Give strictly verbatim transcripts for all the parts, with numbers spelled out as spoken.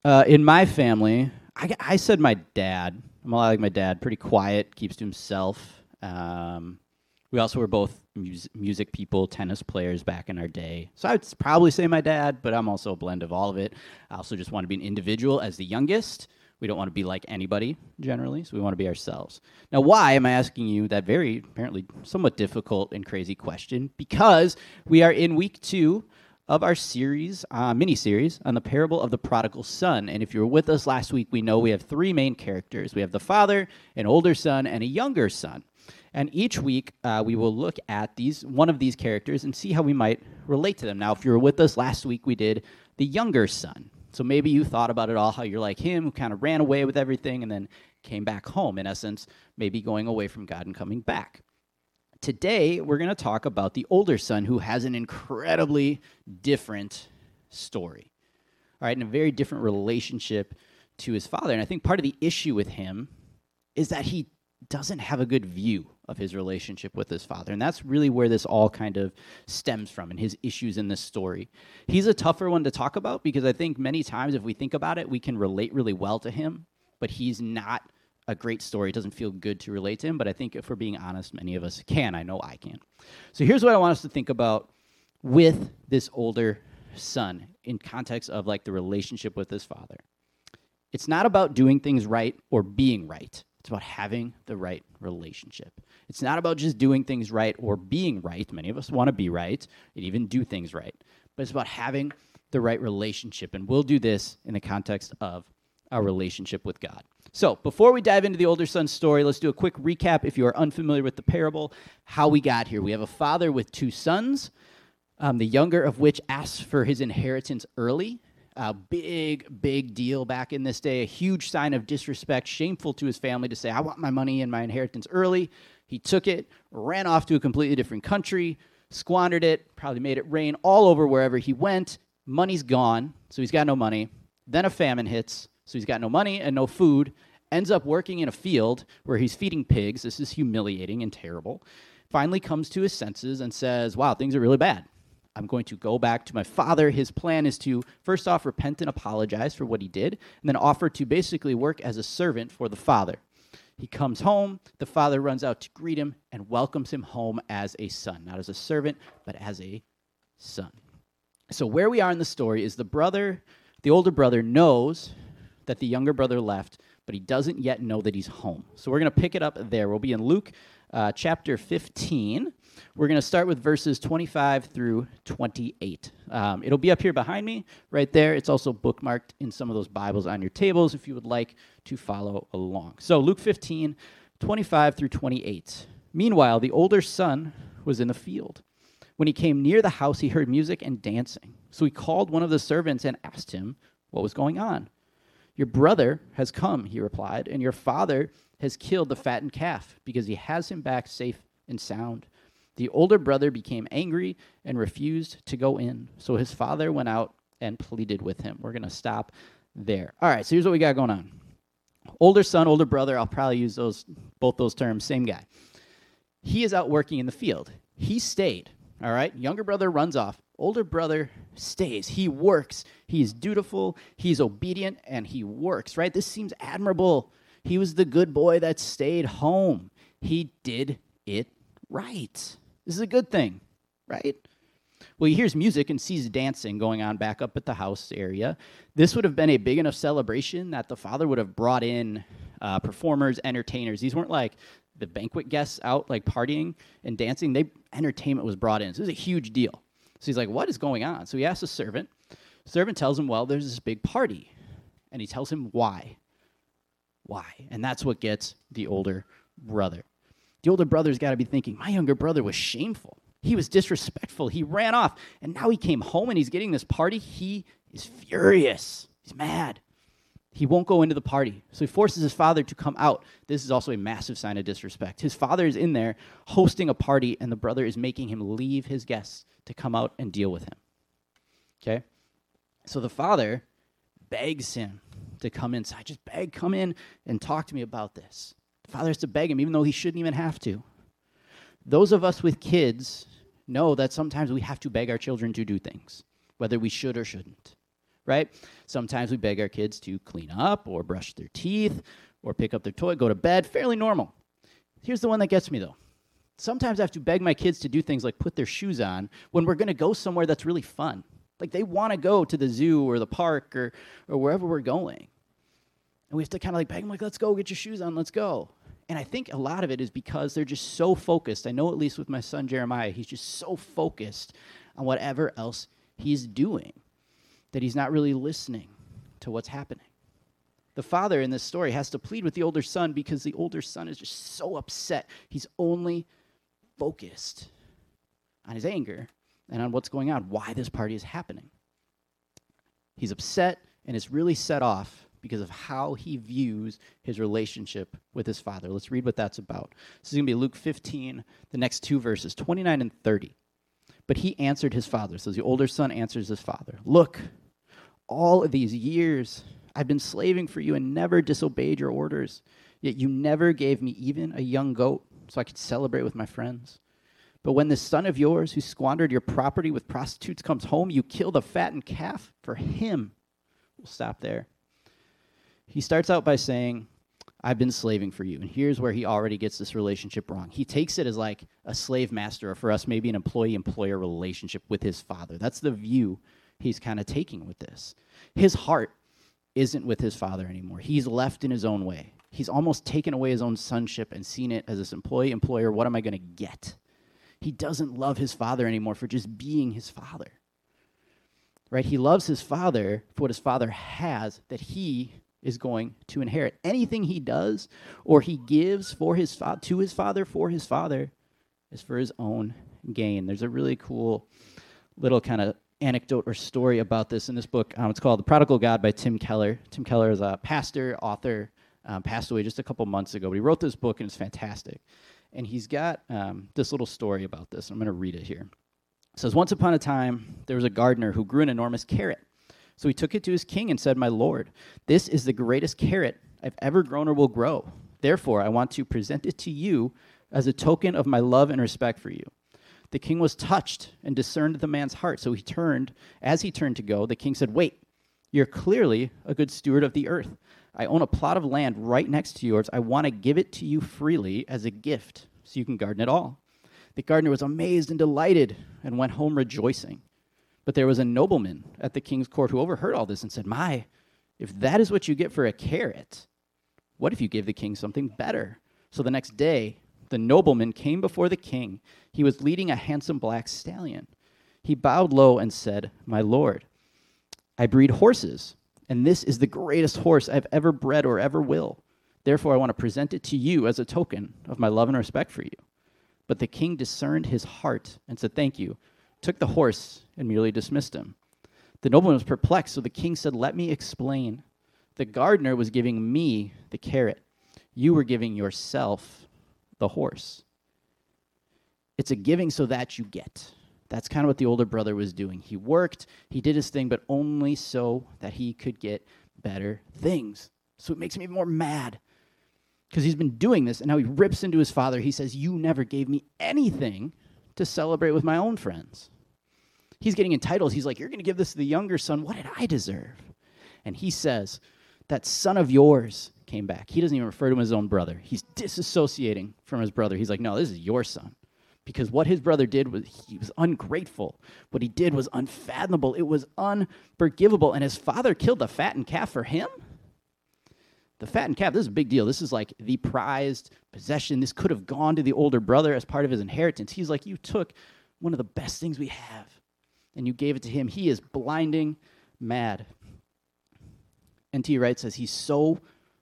Uh, in my family, I, I said my dad. I'm a lot like my dad, pretty quiet, keeps to himself. Um, we also were both mus- music people, tennis players back in our day. So I'd probably say my dad, but I'm also a blend of all of it. I also just want to be an individual as the youngest. We don't want to be like anybody generally, so we want to be ourselves. Now, why am I asking you that very, apparently, somewhat difficult and crazy question? Because we are in week two of our series, uh, mini-series, on the parable of the prodigal son. And if you were with us last week, we know we have three main characters. We have the father, an older son, and a younger son. And each week, uh, we will look at these one of these characters and see how we might relate to them. Now, if you were with us last week, we did the younger son. So maybe you thought about it all, how you're like him, who kind of ran away with everything and then came back home, in essence, maybe going away from God and coming back. Today, we're going to talk about the older son who has an incredibly different story, all right, and a very different relationship to his father. And I think part of the issue with him is that he doesn't have a good view of his relationship with his father. And that's really where this all kind of stems from and his issues in this story. He's a tougher one to talk about because I think many times if we think about it, we can relate really well to him, but he's not a great story. It doesn't feel good to relate to him, but I think if we're being honest, many of us can. I know I can. So here's what I want us to think about with this older son in context of like the relationship with his father. It's not about doing things right or being right. It's about having the right relationship. It's not about just doing things right or being right. Many of us want to be right and even do things right, but it's about having the right relationship. And we'll do this in the context of our relationship with God. So before we dive into the older son's story, let's do a quick recap if you are unfamiliar with the parable, how we got here. We have a father with two sons, um, the younger of which asks for his inheritance early. A big, big deal back in this day, a huge sign of disrespect, shameful to his family to say, I want my money and my inheritance early. He took it, ran off to a completely different country, squandered it, probably made it rain all over wherever he went. Money's gone, so he's got no money. Then a famine hits. So he's got no money and no food, ends up working in a field where he's feeding pigs. This is humiliating and terrible. Finally comes to his senses and says, wow, things are really bad. I'm going to go back to my father. His plan is to, first off, repent and apologize for what he did, and then offer to basically work as a servant for the father. He comes home. The father runs out to greet him and welcomes him home as a son, not as a servant, but as a son. So where we are in the story is the brother, the older brother knows that the younger brother left, but he doesn't yet know that he's home. So we're going to pick it up there. We'll be in Luke uh, chapter fifteen. We're going to start with verses twenty-five through twenty-eight. Um, it'll be up here behind me, right there. It's also bookmarked in some of those Bibles on your tables if you would like to follow along. So Luke fifteen, twenty-five through twenty-eight. Meanwhile, the older son was in the field. When he came near the house, he heard music and dancing. So he called one of the servants and asked him what was going on. Your brother has come, he replied, and your father has killed the fattened calf because he has him back safe and sound. The older brother became angry and refused to go in. So his father went out and pleaded with him. We're going to stop there. All right, so here's what we got going on. Older son, older brother, I'll probably use those both those terms, same guy. He is out working in the field. He stayed, all right? Younger brother runs off. Older brother stays. He works. He's dutiful. He's obedient, and he works, right? This seems admirable. He was the good boy that stayed home. He did it right. This is a good thing, right? Well, he hears music and sees dancing going on back up at the house area. This would have been a big enough celebration that the father would have brought in uh, performers, entertainers. These weren't like the banquet guests out like partying and dancing. They entertainment was brought in. So it was a huge deal. So he's like, what is going on? So he asks the servant. Servant tells him, well, there's this big party. And he tells him why. Why? And that's what gets the older brother. The older brother's got to be thinking, my younger brother was shameful. He was disrespectful. He ran off. And now he came home and he's getting this party. He is furious. He's mad. He won't go into the party. So he forces his father to come out. This is also a massive sign of disrespect. His father is in there hosting a party, and the brother is making him leave his guests to come out and deal with him. Okay? So the father begs him to come inside. Just beg, come in and talk to me about this. The father has to beg him, even though he shouldn't even have to. Those of us with kids know that sometimes we have to beg our children to do things, whether we should or shouldn't. right? Sometimes we beg our kids to clean up or brush their teeth or pick up their toy, go to bed, fairly normal. Here's the one that gets me, though. Sometimes I have to beg my kids to do things like put their shoes on when we're going to go somewhere that's really fun. Like they want to go to the zoo or the park or, or wherever we're going. And we have to kind of like beg them, like, let's go, get your shoes on, let's go. And I think a lot of it is because they're just so focused. I know at least with my son Jeremiah, he's just so focused on whatever else he's doing that he's not really listening to what's happening. The father in this story has to plead with the older son because the older son is just so upset. He's only focused on his anger and on what's going on, why this party is happening. He's upset and is really set off because of how he views his relationship with his father. Let's read what that's about. This is going to be Luke fifteen, the next two verses, twenty-nine and thirty. But he answered his father. So the older son answers his father. Look, all of these years I've been slaving for you and never disobeyed your orders. Yet you never gave me even a young goat so I could celebrate with my friends. But when this son of yours who squandered your property with prostitutes comes home, you kill the fattened calf for him. We'll stop there. He starts out by saying, I've been slaving for you. And here's where he already gets this relationship wrong. He takes it as like a slave master, or for us, maybe an employee-employer relationship with his father. That's the view he's kind of taking with this. His heart isn't with his father anymore. He's left in his own way. He's almost taken away his own sonship and seen it as this employee-employer, what am I going to get? He doesn't love his father anymore for just being his father. Right? He loves his father for what his father has that he is going to inherit. Anything he does or he gives for his fa- to his father for his father is for his own gain. There's a really cool little kind of anecdote or story about this in this book. Um, it's called The Prodigal God by Tim Keller. Tim Keller is a pastor, author, um, passed away just a couple months ago. But he wrote this book, and it's fantastic. And he's got um, this little story about this. I'm going to read it here. It says, once upon a time, there was a gardener who grew an enormous carrot. So he took it to his king and said, my lord, this is the greatest carrot I've ever grown or will grow. Therefore, I want to present it to you as a token of my love and respect for you. The king was touched and discerned the man's heart. So he turned, as he turned to go, the king said, wait, you're clearly a good steward of the earth. I own a plot of land right next to yours. I want to give it to you freely as a gift so you can garden it all. The gardener was amazed and delighted and went home rejoicing. But there was a nobleman at the king's court who overheard all this and said, my, if that is what you get for a carrot, what if you gave the king something better? So the next day, the nobleman came before the king. He was leading a handsome black stallion. He bowed low and said, my lord, I breed horses, and this is the greatest horse I've ever bred or ever will. Therefore, I want to present it to you as a token of my love and respect for you. But the king discerned his heart and said, thank you, took the horse and merely dismissed him. The nobleman was perplexed, so the king said, let me explain. The gardener was giving me the carrot. You were giving yourself the horse. It's a giving so that you get. That's kind of what the older brother was doing. He worked, he did his thing, but only so that he could get better things. So it makes me even more mad because he's been doing this, and now he rips into his father. He says, you never gave me anything to celebrate with my own friends. He's getting entitled. He's like, you're going to give this to the younger son. What did I deserve? And he says, that son of yours came back. He doesn't even refer to him as his own brother. He's disassociating from his brother. He's like, no, this is your son. Because what his brother did was, he was ungrateful. What he did was unfathomable. It was unforgivable. And his father killed the fattened calf for him? The fattened calf, this is a big deal. This is like the prized possession. This could have gone to the older brother as part of his inheritance. He's like, you took one of the best things we have, and you gave it to him. He is blinding mad. N T Wright says he's so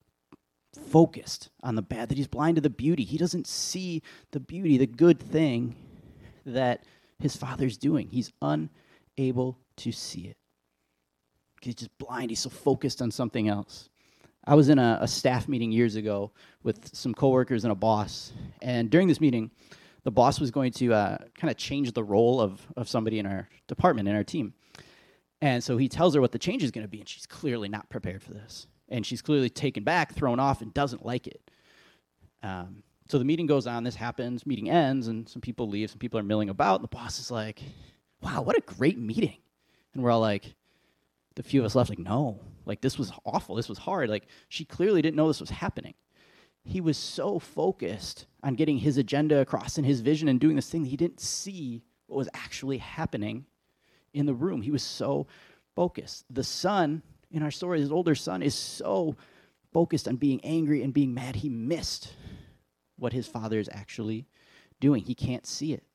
focused on the bad that he's blind to the beauty. He doesn't see the beauty, the good thing that his father's doing. He's unable to see it. He's just blind. He's so focused on something else. I was in a, a staff meeting years ago with some coworkers and a boss, and during this meeting, the boss was going to uh, kind of change the role of, of somebody in our department, in our team. And so he tells her what the change is going to be, and she's clearly not prepared for this. And she's clearly taken back, thrown off, and doesn't like it. Um, so the meeting goes on, this happens, meeting ends, and some people leave, some people are milling about, and the boss is like, wow, what a great meeting. And we're all like, the few of us left, like, no, like, this was awful. This was hard. Like, she clearly didn't know this was happening. He was so focused on getting his agenda across and his vision and doing this thing that he didn't see what was actually happening in the room. He was so focused. The son in our story, his older son, is so focused on being angry and being mad, he missed what his father is actually doing. He can't see it.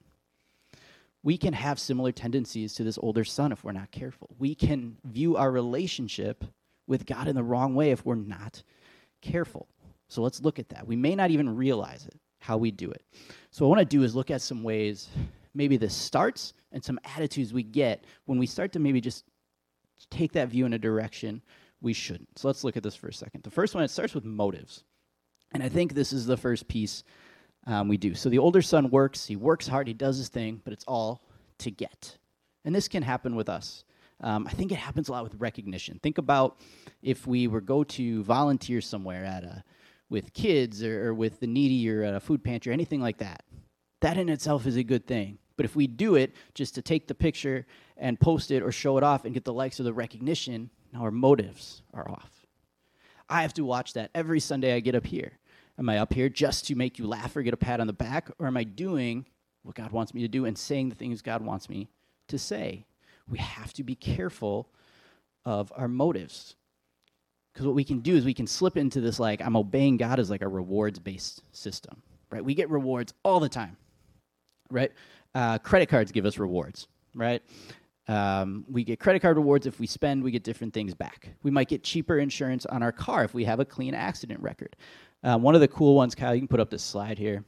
We can have similar tendencies to this older son if we're not careful. We can view our relationship with God in the wrong way if we're not careful. So let's look at that. We may not even realize it, how we do it. So what I want to do is look at some ways maybe this starts and some attitudes we get when we start to maybe just take that view in a direction we shouldn't. So let's look at this for a second. The first one, it starts with motives. And I think this is the first piece um, we do. So the older son works, he works hard, he does his thing, but it's all to get. And this can happen with us. Um, I think it happens a lot with recognition. Think about if we were go to volunteer somewhere at a, with kids or, or with the needy or at a food pantry or anything like that. That in itself is a good thing. But if we do it just to take the picture and post it or show it off and get the likes or the recognition, now our motives are off. I have to watch that every Sunday I get up here. Am I up here just to make you laugh or get a pat on the back? Or am I doing what God wants me to do and saying the things God wants me to say? We have to be careful of our motives. Because what we can do is we can slip into this, like, I'm obeying God as like a rewards-based system, right? We get rewards all the time, right? Uh, credit cards give us rewards, right? Um, we get credit card rewards. If we spend, we get different things back. We might get cheaper insurance on our car if we have a clean accident record. Uh, one of the cool ones, Kyle, you can put up this slide here.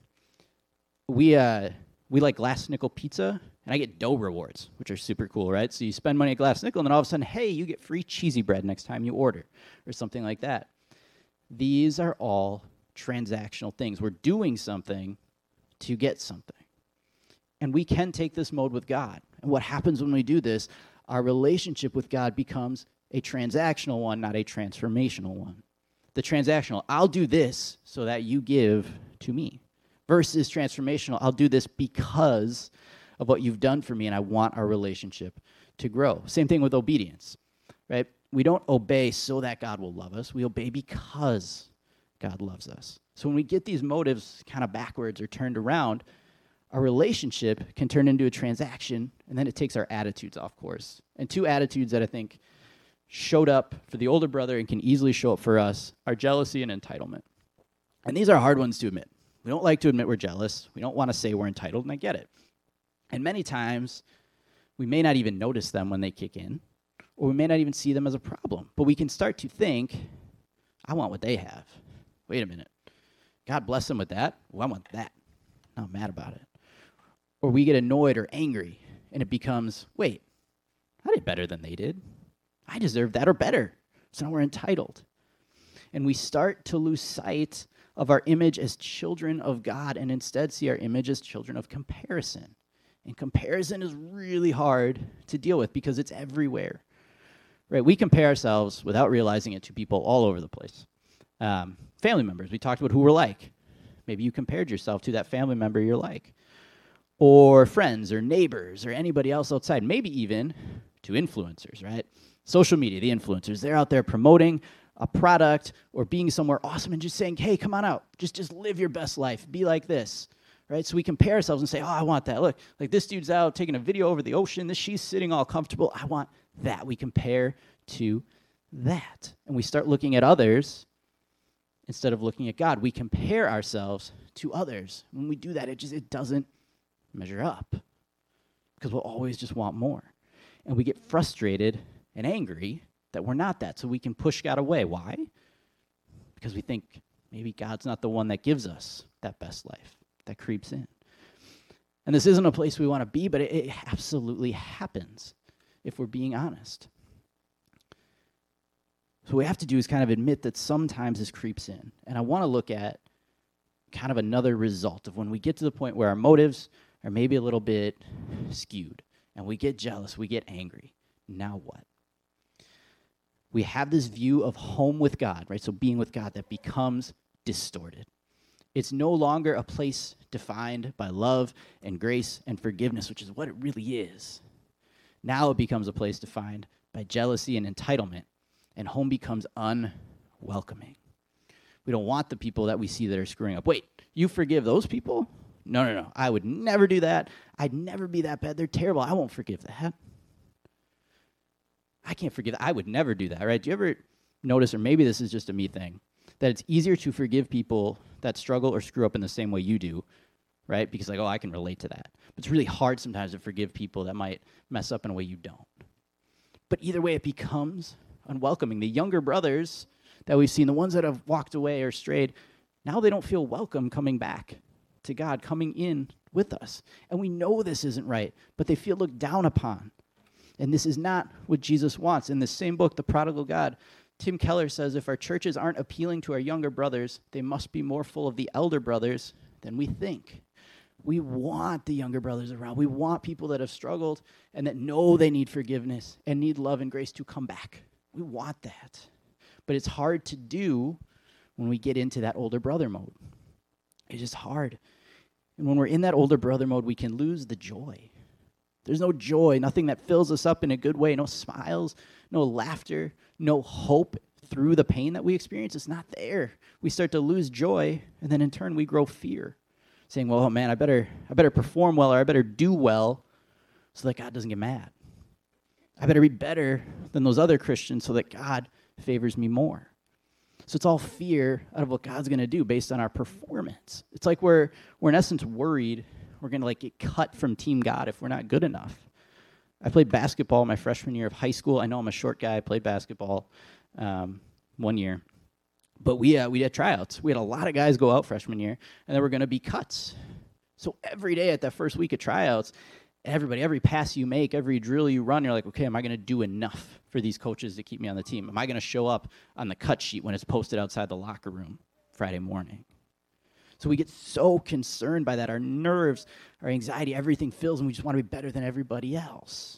We uh, we like Glass Nickel Pizza, and I get dough rewards, which are super cool, right? So you spend money at Glass Nickel, and then all of a sudden, hey, you get free cheesy bread next time you order, or something like that. These are all transactional things. We're doing something to get something. And we can take this mode with God. And what happens when we do this, our relationship with God becomes a transactional one, not a transformational one. The transactional, I'll do this so that you give to me, versus transformational, I'll do this because of what you've done for me, and I want our relationship to grow. Same thing with obedience, right? We don't obey so that God will love us. We obey because God loves us. So when we get these motives kind of backwards or turned around, our relationship can turn into a transaction, and then it takes our attitudes off course. And two attitudes that I think showed up for the older brother and can easily show up for us are jealousy and entitlement. And these are hard ones to admit. We don't like to admit we're jealous. We don't want to say we're entitled, and I get it. And many times, we may not even notice them when they kick in, or we may not even see them as a problem. But we can start to think, I want what they have. Wait a minute. God bless them with that. Well, I want that. Now I'm mad about it. Or we get annoyed or angry, and it becomes, wait, I did better than they did. I deserve that or better. So now we're entitled. And we start to lose sight of our image as children of God and instead see our image as children of comparison. And comparison is really hard to deal with because it's everywhere. Right? We compare ourselves without realizing it to people all over the place. Um, family members, we talked about who we're like. Maybe you compared yourself to that family member you're like. Or friends or neighbors or anybody else outside, maybe even to influencers, right? Social media, the influencers, they're out there promoting a product or being somewhere awesome and just saying, hey, come on out. Just, just live your best life. Be like this, right? So we compare ourselves and say, oh, I want that. Look, like this dude's out taking a video over the ocean. This, she's sitting all comfortable. I want that. We compare to that. And we start looking at others instead of looking at God. We compare ourselves to others. When we do that, it just it doesn't measure up because we'll always just want more. And we get frustrated and angry that we're not that, so we can push God away. Why? Because we think maybe God's not the one that gives us that best life, that creeps in. And this isn't a place we want to be, but it, it absolutely happens if we're being honest. So what we have to do is kind of admit that sometimes this creeps in. And I want to look at kind of another result of when we get to the point where our motives are maybe a little bit skewed, and we get jealous, we get angry. Now what? We have this view of home with God, right? So being with God that becomes distorted. It's no longer a place defined by love and grace and forgiveness, which is what it really is. Now it becomes a place defined by jealousy and entitlement, and home becomes unwelcoming. We don't want the people that we see that are screwing up. Wait, you forgive those people? No, no, no. I would never do that. I'd never be that bad. They're terrible. I won't forgive that. I can't forgive that. I would never do that, right? Do you ever notice, or maybe this is just a me thing, that it's easier to forgive people that struggle or screw up in the same way you do, right? Because like, oh, I can relate to that. But it's really hard sometimes to forgive people that might mess up in a way you don't. But either way, it becomes unwelcoming. The younger brothers that we've seen, the ones that have walked away or strayed, now they don't feel welcome coming back to God, coming in with us. And we know this isn't right, but they feel looked down upon. And this is not what Jesus wants. In this same book, The Prodigal God, Tim Keller says if our churches aren't appealing to our younger brothers, they must be more full of the elder brothers than we think. We want the younger brothers around. We want people that have struggled and that know they need forgiveness and need love and grace to come back. We want that. But it's hard to do when we get into that older brother mode. It's just hard. And when we're in that older brother mode, we can lose the joy. There's no joy, nothing that fills us up in a good way, no smiles, no laughter, no hope through the pain that we experience. It's not there. We start to lose joy, and then in turn we grow fear, saying, well, oh man, I better, I better perform well, or I better do well so that God doesn't get mad. I better be better than those other Christians so that God favors me more. So it's all fear out of what God's going to do based on our performance. It's like we're, we're in essence worried we're going to like get cut from Team God if we're not good enough. I played basketball my freshman year of high school. I know I'm a short guy. I played basketball um, one year. But we, uh, we had tryouts. We had a lot of guys go out freshman year, and there were going to be cuts. So every day at that first week of tryouts, everybody, every pass you make, every drill you run, you're like, okay, am I going to do enough for these coaches to keep me on the team? Am I going to show up on the cut sheet when it's posted outside the locker room Friday morning? So we get so concerned by that. Our nerves, our anxiety, everything fills, and we just want to be better than everybody else.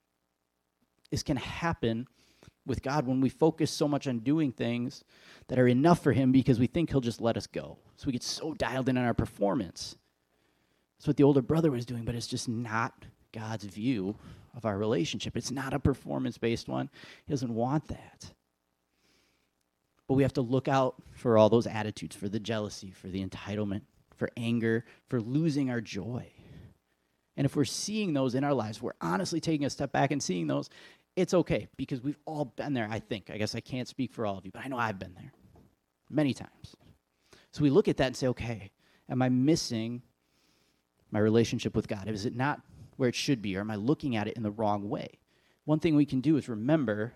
This can happen with God when we focus so much on doing things that are enough for him because we think he'll just let us go. So we get so dialed in on our performance. That's what the older brother was doing, but it's just not God's view of our relationship. It's not a performance-based one. He doesn't want that. But we have to look out for all those attitudes, for the jealousy, for the entitlement, for anger, for losing our joy. And if we're seeing those in our lives, we're honestly taking a step back and seeing those, it's okay, because we've all been there, I think. I guess I can't speak for all of you, but I know I've been there many times. So we look at that and say, okay, am I missing my relationship with God? Is it not where it should be, or am I looking at it in the wrong way? One thing we can do is remember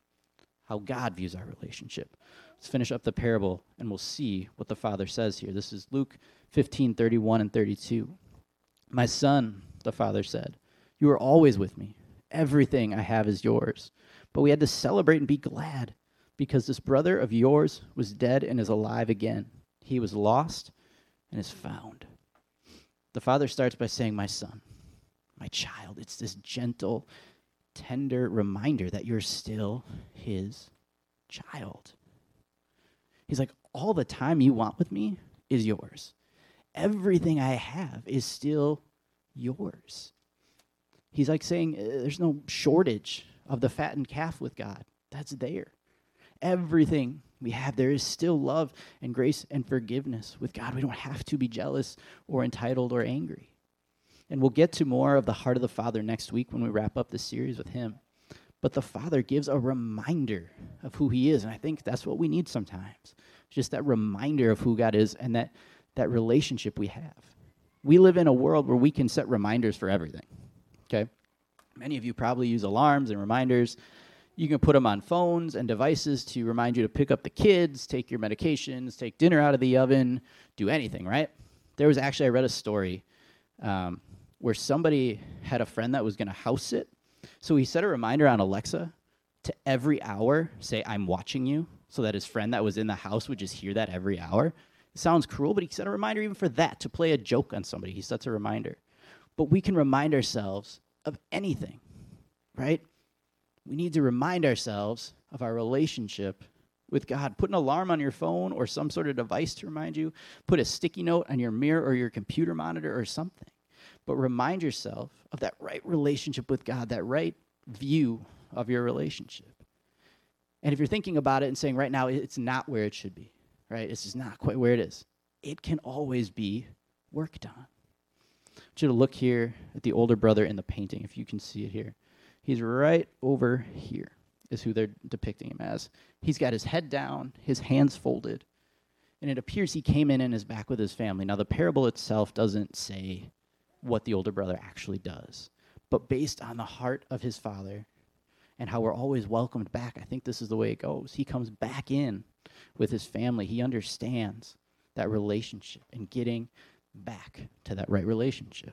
how God views our relationship. Let's finish up the parable, and we'll see what the Father says here. This is Luke fifteen, thirty-one and thirty-two. My son, the Father said, you are always with me. Everything I have is yours. But we had to celebrate and be glad, because this brother of yours was dead and is alive again. He was lost and is found. The Father starts by saying, my son, my child. It's this gentle, tender reminder that you're still his child. He's like, all the time you want with me is yours. Everything I have is still yours. He's like saying, there's no shortage of the fattened calf with God. That's there. Everything we have there is still love and grace and forgiveness with God. We don't have to be jealous or entitled or angry. And we'll get to more of the heart of the Father next week when we wrap up this series with him. But the Father gives a reminder of who he is, and I think that's what we need sometimes. Just that reminder of who God is and that, that relationship we have. We live in a world where we can set reminders for everything, okay? Many of you probably use alarms and reminders. You can put them on phones and devices to remind you to pick up the kids, take your medications, take dinner out of the oven, do anything, right? There was actually, I read a story um, where somebody had a friend that was going to house sit. So he set a reminder on Alexa to every hour say, I'm watching you, so that his friend that was in the house would just hear that every hour. It sounds cruel, but he set a reminder even for that, to play a joke on somebody. He sets a reminder. But we can remind ourselves of anything, right? We need to remind ourselves of our relationship with God. Put an alarm on your phone or some sort of device to remind you. Put a sticky note on your mirror or your computer monitor or something. But remind yourself of that right relationship with God, that right view of your relationship. And if you're thinking about it and saying right now it's not where it should be, right? It's just not quite where it is. It can always be worked on. I want you to look here at the older brother in the painting, if you can see it here. He's right over here, is who they're depicting him as. He's got his head down, his hands folded, and it appears he came in and is back with his family. Now, the parable itself doesn't say what the older brother actually does, but based on the heart of his father and how we're always welcomed back, I think this is the way it goes. He comes back in with his family. He understands that relationship and getting back to that right relationship.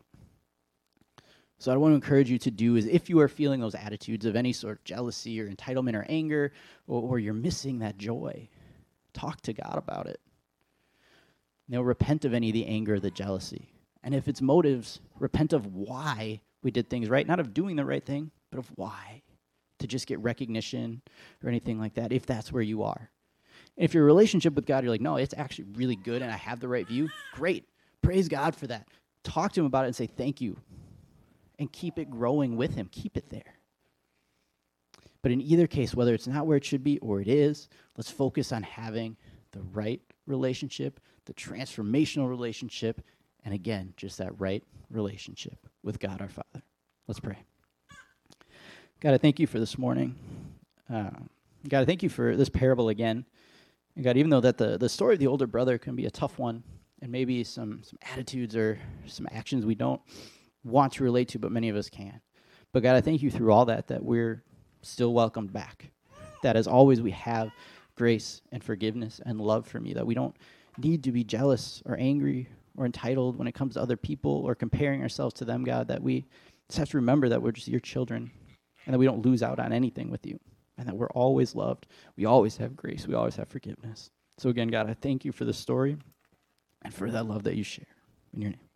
So I want to encourage you to do is, if you are feeling those attitudes of any sort of jealousy or entitlement or anger, or, or you're missing that joy, talk to God about it. You know, repent of any of the anger or the jealousy. And if it's motives, repent of why we did things right, not of doing the right thing, but of why, to just get recognition or anything like that, if that's where you are. And if your relationship with God, you're like, no, it's actually really good and I have the right view, great. Praise God for that. Talk to him about it and say thank you. And keep it growing with him. Keep it there. But in either case, whether it's not where it should be or it is, let's focus on having the right relationship, the transformational relationship, and again, just that right relationship with God our Father. Let's pray. God, I thank you for this morning. Uh, God, I thank you for this parable again. And God, even though that the, the story of the older brother can be a tough one, and maybe some, some attitudes or some actions we don't want to relate to, but many of us can. But God, I thank you through all that, that we're still welcomed back. That as always we have grace and forgiveness and love from you, that we don't need to be jealous or angry or entitled when it comes to other people or comparing ourselves to them, God, that we just have to remember that we're just your children and that we don't lose out on anything with you and that we're always loved. We always have grace. We always have forgiveness. So again, God, I thank you for this story and for that love that you share. In your name.